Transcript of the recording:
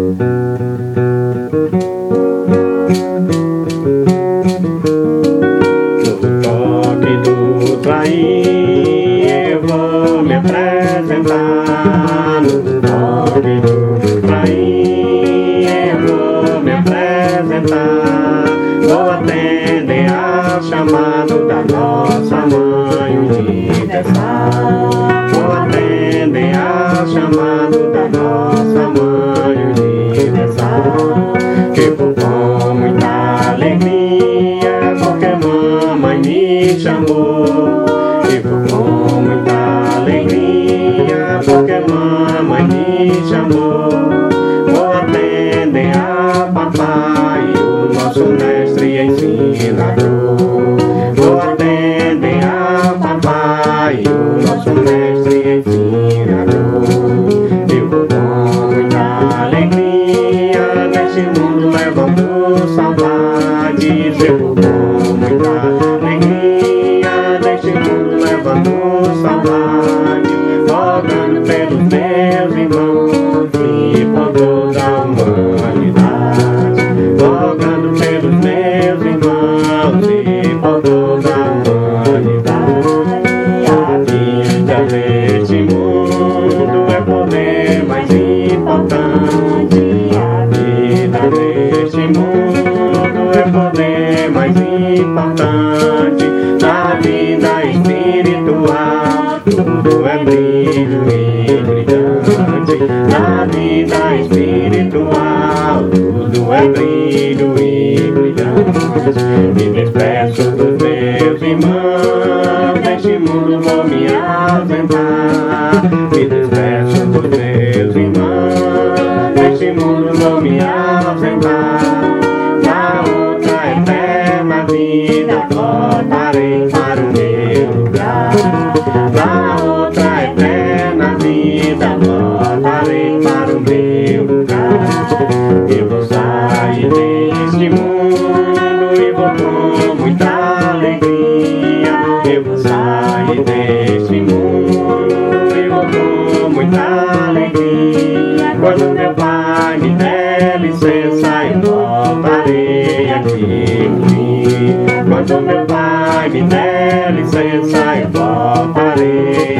toque do traí eu vou me apresentar. No toque do traí eu vou me apresentar. Vou atender ao chamado da nossa mãe universal. Vou atender ao chamado da nossa mãe universal. Que vou com muita alegria, porque mamãe me chamou. Que vou com muita alegria, porque mamãe me chamou. Vou atender a papai, o nosso mestre e ensinador. Vou atender a papai, o nosso mestre e ensinador. Eu vou com muita alegria, neste mundo levando saudades. Eu vou com muita alegria, neste mundo levando saudades. Rogando pelos meus irmãos e por toda a humanidade. Rogando pelos meus irmãos e por toda a humanidade. A vida neste mundo é poder mais importante. A vida neste mundo é poder mais importante. Na vida espiritual tudo é brilho e brilhante. Na vida espiritual tudo é brilho e brilhante. Me despeço dos meus irmãos, neste mundo vou me ausentar. Me despeço dos meus irmãos, neste mundo vou me ausentar. Na outra eterna vida voltarei para o meu lugar. Na outra eterna vida voltarei para o meu lugar. Eu vou sair deste mundo e vou com muita alegria. Eu vou sair deste mundo e vou com muita alegria. Quando meu pai me der licença eu voltarei aqui por mim. Quando meu pai me der licença eu voltarei